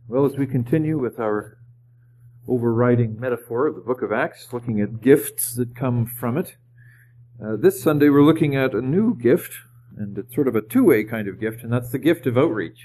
Well, as we continue with our overriding metaphor of the book of Acts, looking at gifts that come from it, this Sunday we're looking at a new gift, and it's sort of a two-way kind of gift, and that's the gift of outreach.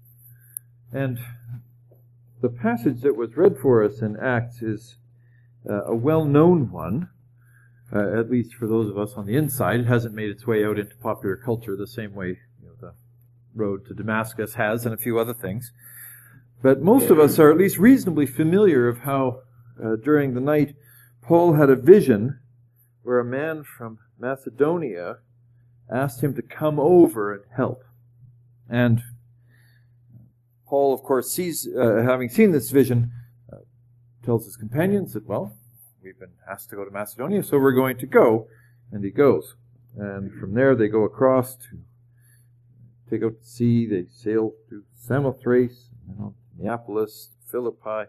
And the passage that was read for us in Acts is a well-known one, at least for those of us on the inside. It hasn't made its way out into popular culture the same way the road to Damascus has and a few other things. But most of us are at least reasonably familiar of how during the night Paul had a vision where a man from Macedonia asked him to come over and help. And Paul, of course, sees, having seen this vision, tells his companions that, well, we've been asked to go to Macedonia, so we're going to go. And he goes. And from there they go across to take out to sea. They sail to Samothrace, Neapolis, Philippi,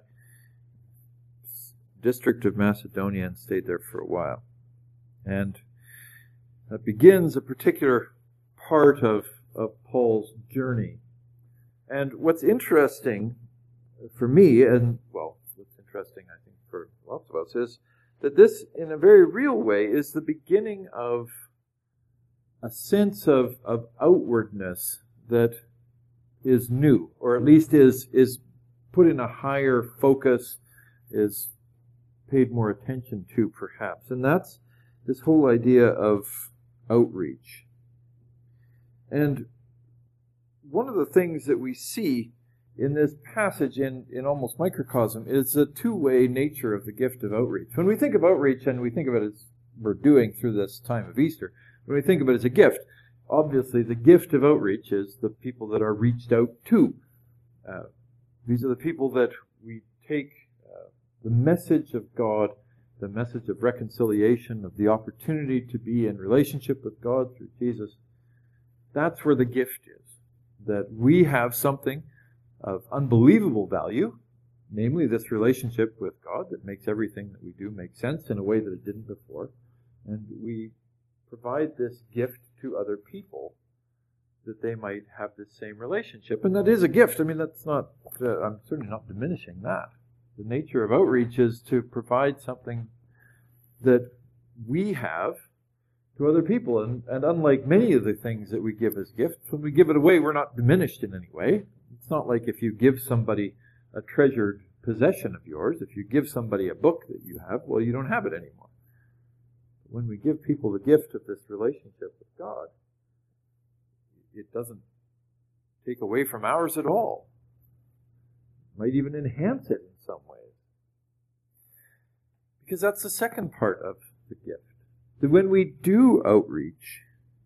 district of Macedonia, and stayed there for a while. And that begins a particular part of Paul's journey. And what's interesting for me, and well, what's interesting I think for lots of us, is that this, in a very real way, is the beginning of a sense of outwardness that is new, or at least is put in a higher focus, is paid more attention to, perhaps. And that's this whole idea of outreach. And one of the things that we see in this passage in almost microcosm is the two-way nature of the gift of outreach. When we think of outreach, and we think of it as we're doing through this time of Easter, when we think of it as a gift, obviously the gift of outreach is the people that are reached out to. These are the people that we take the message of God, the message of reconciliation, of the opportunity to be in relationship with God through Jesus. That's where the gift is. That we have something of unbelievable value, namely this relationship with God that makes everything that we do make sense in a way that it didn't before. And we provide this gift to other people that they might have this same relationship. And that is a gift. I mean, that's not, I'm certainly not diminishing that. The nature of outreach is to provide something that we have to other people. And unlike many of the things that we give as gifts, when we give it away, we're not diminished in any way. It's not like if you give somebody a treasured possession of yours, if you give somebody a book that you have, well, you don't have it anymore. When we give people the gift of this relationship with God, it doesn't take away from ours at all. It might even enhance it in some ways. Because that's the second part of the gift. That when we do outreach,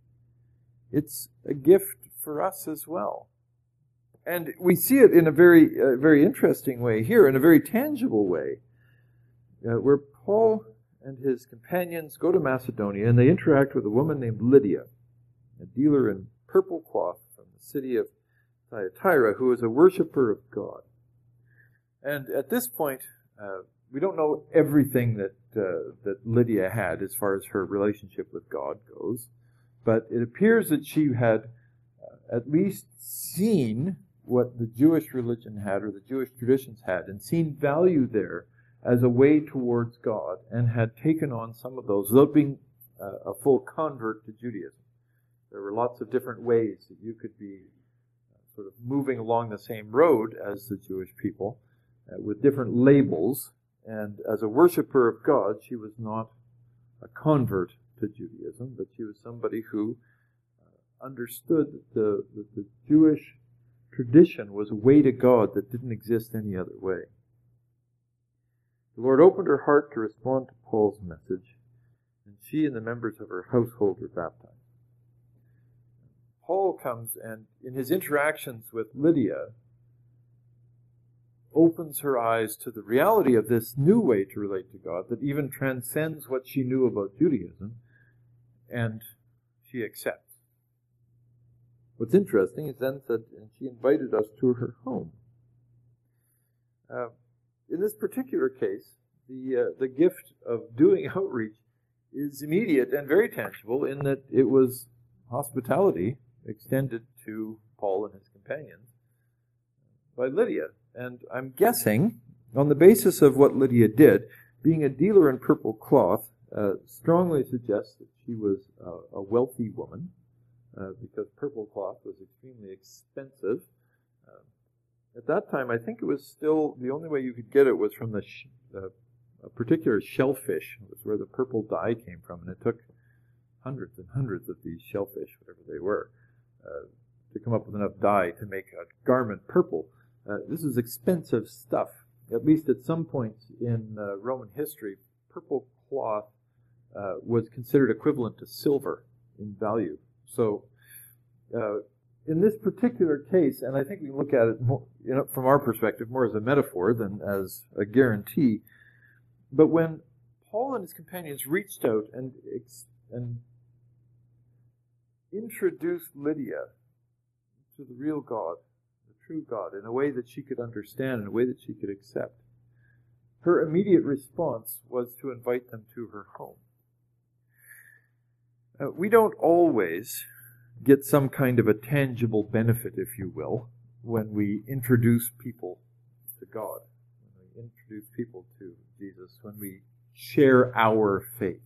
it's a gift for us as well. And we see it in a very interesting way here, in a very tangible way, where Paul and his companions go to Macedonia and they interact with a woman named Lydia, a dealer in purple cloth from the city of Thyatira, who is a worshiper of God. And at this point, we don't know everything that Lydia had as far as her relationship with God goes, but it appears that she had at least seen what the Jewish religion had, or the Jewish traditions had, and seen value there as a way towards God, and had taken on some of those without being a full convert to Judaism. There were lots of different ways that you could be sort of moving along the same road as the Jewish people, with different labels. And as a worshiper of God, she was not a convert to Judaism, but she was somebody who understood that the Jewish tradition was a way to God that didn't exist any other way. The Lord opened her heart to respond to Paul's message, and she and the members of her household were baptized. Paul comes and, in his interactions with Lydia, opens her eyes to the reality of this new way to relate to God that even transcends what she knew about Judaism, and she accepts. What's interesting is then that she invited us to her home. In this particular case, the gift of doing outreach is immediate and very tangible in that it was hospitality extended to Paul and his companions by Lydia, And I'm guessing, on the basis of what Lydia did, being a dealer in purple cloth strongly suggests that she was a wealthy woman, because purple cloth was extremely expensive. At that time, I think it was still, the only way you could get it was from a particular shellfish. It was where the purple dye came from, and it took hundreds and hundreds of these shellfish, whatever they were, to come up with enough dye to make a garment purple. This is expensive stuff. At least at some points in Roman history, purple cloth was considered equivalent to silver in value. So in this particular case, and I think we look at it more, from our perspective more as a metaphor than as a guarantee, but when Paul and his companions reached out and introduced Lydia to the real God, the true God, in a way that she could understand, in a way that she could accept, her immediate response was to invite them to her home. We don't always get some kind of a tangible benefit, if you will, when we introduce people to God, when we introduce people to Jesus, when we share our faith.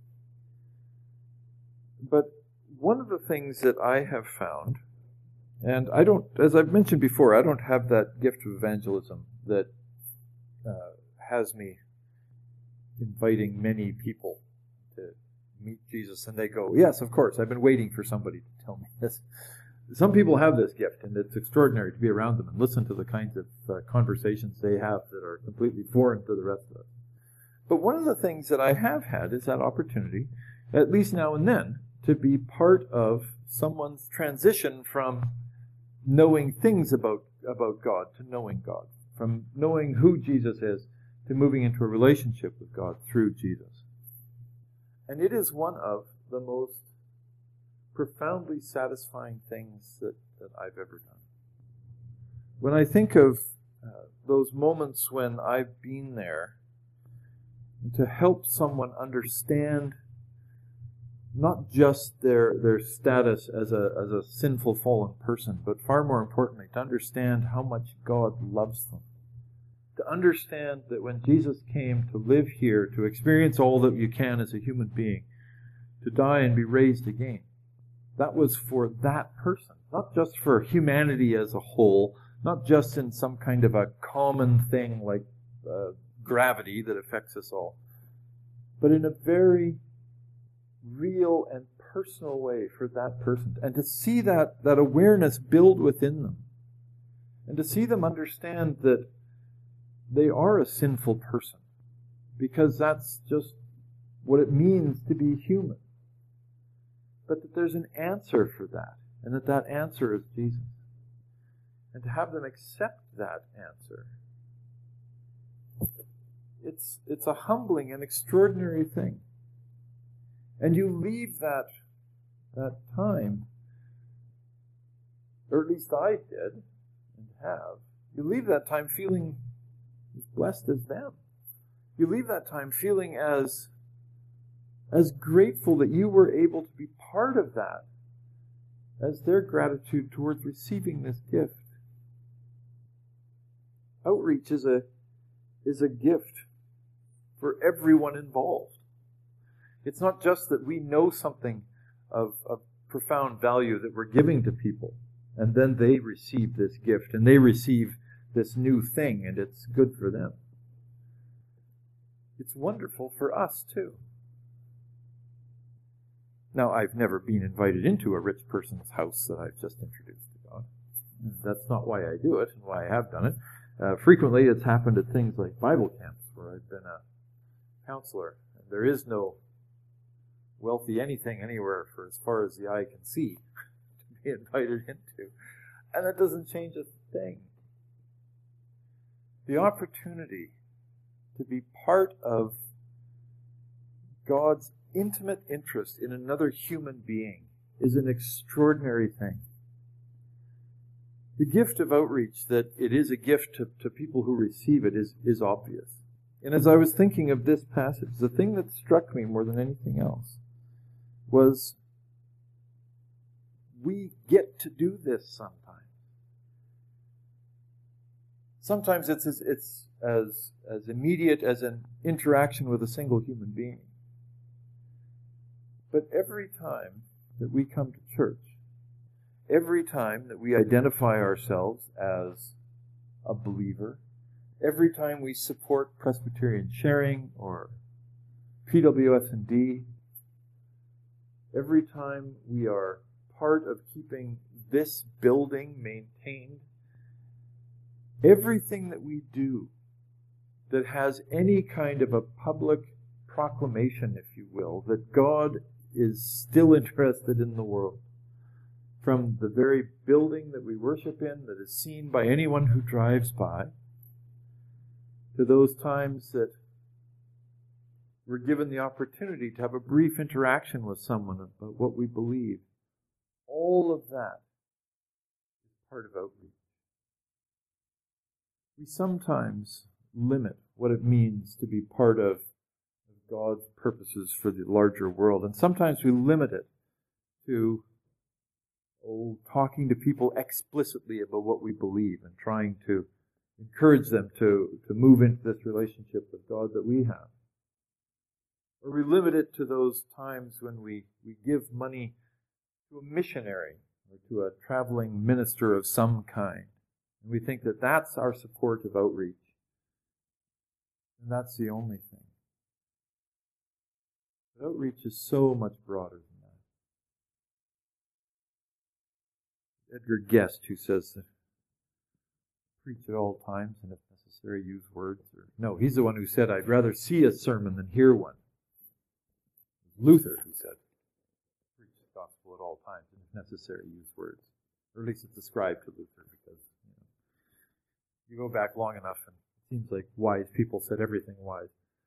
But one of the things that I have found, and I don't, as I've mentioned before, I don't have that gift of evangelism that has me inviting many people to meet Jesus, and they go, yes, of course, I've been waiting for somebody to tell me this. Some people have this gift, and it's extraordinary to be around them and listen to the kinds of conversations they have that are completely foreign to the rest of us. But one of the things that I have had is that opportunity, at least now and then, to be part of someone's transition from knowing things about God to knowing God, from knowing who Jesus is to moving into a relationship with God through Jesus. And it is one of the most profoundly satisfying things that I've ever done. When I think of those moments when I've been there to help someone understand not just their status as a sinful, fallen person, but far more importantly, to understand how much God loves them. To understand that when Jesus came to live here, to experience all that you can as a human being, to die and be raised again, that was for that person, not just for humanity as a whole, not just in some kind of a common thing like gravity that affects us all, but in a very real and personal way for that person. And to see that awareness build within them, and to see them understand that they are a sinful person, because that's just what it means to be human. But that there's an answer for that, and that answer is Jesus. And to have them accept that answer, it's a humbling and extraordinary thing. And you leave that time, or at least I did and have, you leave that time feeling as blessed as them. You leave that time feeling as grateful that you were able to be part of that, as their gratitude towards receiving this gift. Outreach is a gift for everyone involved. It's not just that we know something of profound value that we're giving to people, and then they receive this gift, and they receive this new thing, and it's good for them. It's wonderful for us, too. Now, I've never been invited into a rich person's house that I've just introduced to God. That's not why I do it, and why I have done it. Frequently, it's happened at things like Bible camps, where I've been a counselor. And there is no wealthy anything anywhere for as far as the eye can see to be invited into. And that doesn't change a thing. The opportunity to be part of God's intimate interest in another human being is an extraordinary thing. The gift of outreach, that it is a gift to people who receive it, is obvious. And as I was thinking of this passage, the thing that struck me more than anything else was we get to do this sometimes. Sometimes it's as immediate as an interaction with a single human being. But every time that we come to church, every time that we identify ourselves as a believer, every time we support Presbyterian Sharing or PWS&D, every time we are part of keeping this building maintained, everything that we do that has any kind of a public proclamation, if you will, that God is still interested in the world, from the very building that we worship in that is seen by anyone who drives by, to those times that we're given the opportunity to have a brief interaction with someone about what we believe. All of that is part of outreach. We sometimes limit what it means to be part of God's purposes for the larger world, and sometimes we limit it to talking to people explicitly about what we believe and trying to encourage them to move into this relationship with God that we have. Or we limit it to those times when we give money to a missionary or to a traveling minister of some kind. And we think that that's our support of outreach. And that's the only thing. But outreach is so much broader than that. Edgar Guest, who says that preach at all times and if necessary use words. No, he's the one who said, I'd rather see a sermon than hear one. Luther, who said, preach the gospel at all times and if necessary use words. Or at least it's ascribed to Luther because you go back long enough and it seems like wise people said everything wise.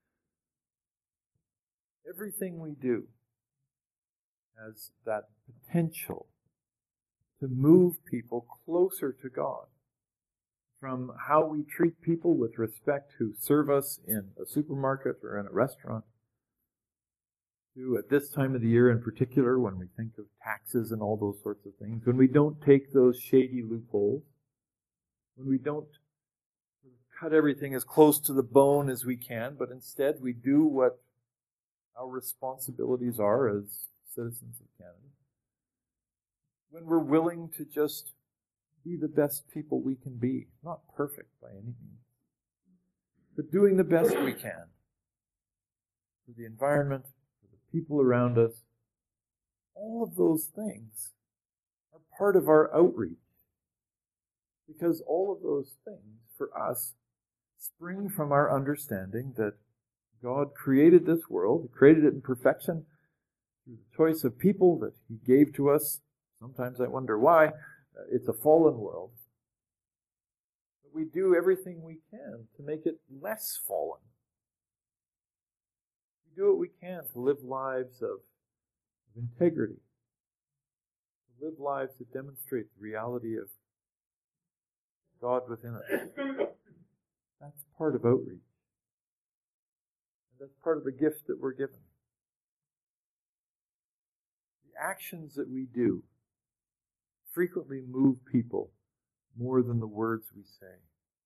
Everything we do has that potential to move people closer to God. From how we treat people with respect who serve us in a supermarket or in a restaurant, to at this time of the year in particular, when we think of taxes and all those sorts of things, when we don't take those shady loopholes, when we don't cut everything as close to the bone as we can, but instead we do what our responsibilities are as citizens of Canada. When we're willing to just be the best people we can be. Not perfect by any means, but doing the best we can for the environment, for the people around us. All of those things are part of our outreach. Because all of those things, for us, spring from our understanding that God created this world, He created it in perfection through the choice of people that He gave to us. Sometimes I wonder why. It's a fallen world. But we do everything we can to make it less fallen. We do what we can to live lives of integrity, to live lives that demonstrate the reality of God within us. That's part of outreach. And that's part of the gift that we're given. The actions that we do frequently move people more than the words we say.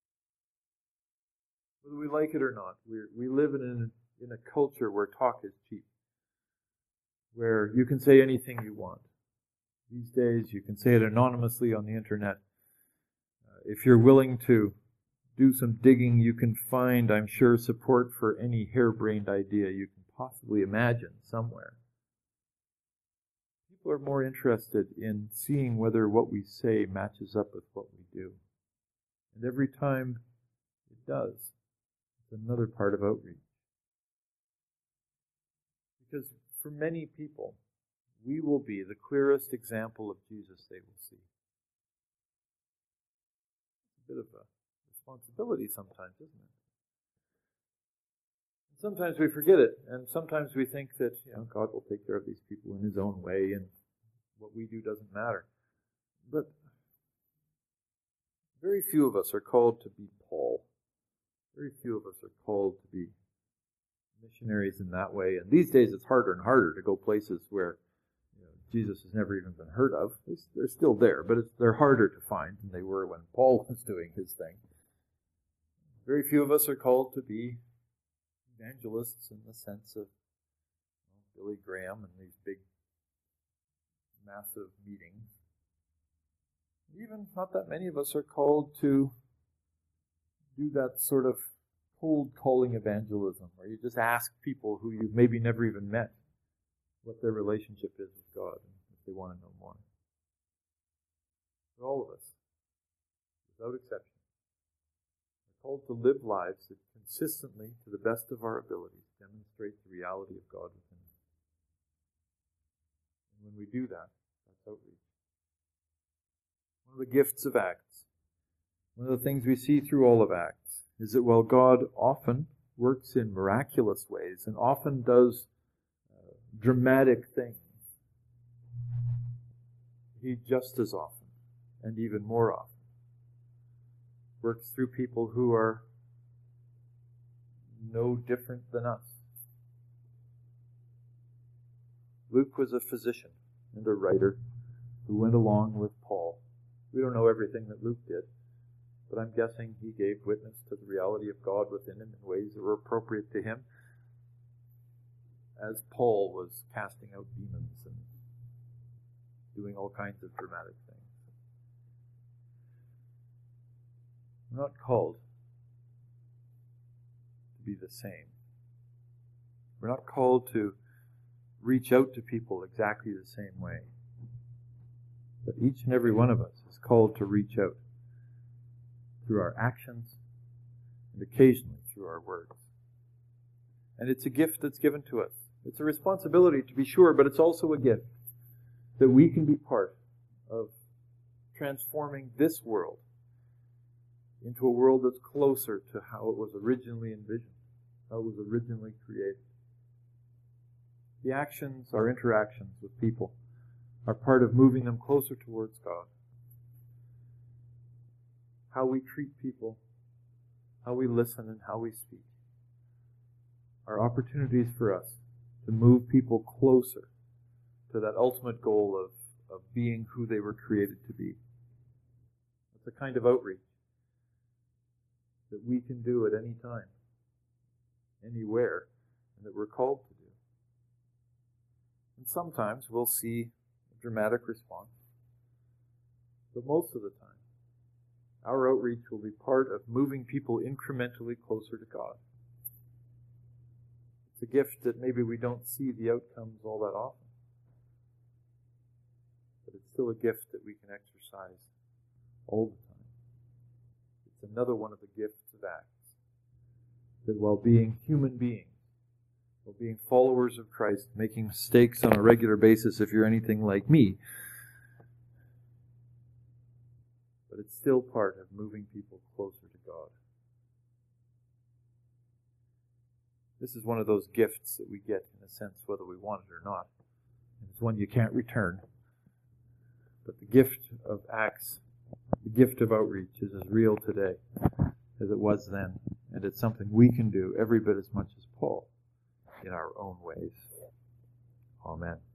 Whether we like it or not, we live in a culture where talk is cheap, where you can say anything you want. These days, you can say it anonymously on the internet. If you're willing to do some digging, you can find, I'm sure, support for any harebrained idea you can possibly imagine somewhere. People are more interested in seeing whether what we say matches up with what we do. And every time it does, it's another part of outreach. Because for many people, we will be the clearest example of Jesus they will see. It's a bit of a responsibility sometimes, isn't it? Sometimes we forget it, and sometimes we think that God will take care of these people in His own way, and what we do doesn't matter. But very few of us are called to be Paul. Very few of us are called to be missionaries in that way. And these days, it's harder and harder to go places where Jesus has never even been heard of. They're still there, but they're harder to find than they were when Paul was doing his thing. Very few of us are called to be evangelists in the sense of Billy Graham and these big, massive meetings. Even not that many of us are called to do that sort of cold calling evangelism, where you just ask people who you've maybe never even met what their relationship is with God and if they want to know more. But all of us, without exception, are called to live lives that consistently, to the best of our abilities, demonstrate the reality of God within us. And when we do that, that's outreach. One of the gifts of Acts, one of the things we see through all of Acts, is that while God often works in miraculous ways and often does dramatic things, He just as often, and even more often, works through people who are no different than us. Luke was a physician and a writer who went along with Paul. We don't know everything that Luke did, but I'm guessing he gave witness to the reality of God within him in ways that were appropriate to him, as Paul was casting out demons and doing all kinds of dramatic things. We're not called to be the same. We're not called to reach out to people exactly the same way. But each and every one of us is called to reach out through our actions and occasionally through our words. And it's a gift that's given to us. It's a responsibility, to be sure, but it's also a gift that we can be part of transforming this world into a world that's closer to how it was originally envisioned, how it was originally created. The actions, our interactions with people, are part of moving them closer towards God. How we treat people, how we listen, and how we speak are opportunities for us to move people closer to that ultimate goal of being who they were created to be. It's a kind of outreach that we can do at any time, anywhere, and that we're called to do. And sometimes we'll see a dramatic response, but most of the time, our outreach will be part of moving people incrementally closer to God. It's a gift that maybe we don't see the outcomes all that often, but it's still a gift that we can exercise all the time. It's another one of the gifts of Acts, that while being human beings, while being followers of Christ, making mistakes on a regular basis if you're anything like me, but it's still part of moving people closer to God. This is one of those gifts that we get, in a sense, whether we want it or not. It's one you can't return. But the gift of Acts, the gift of outreach, is as real today as it was then. And it's something we can do every bit as much as Paul in our own ways. Amen.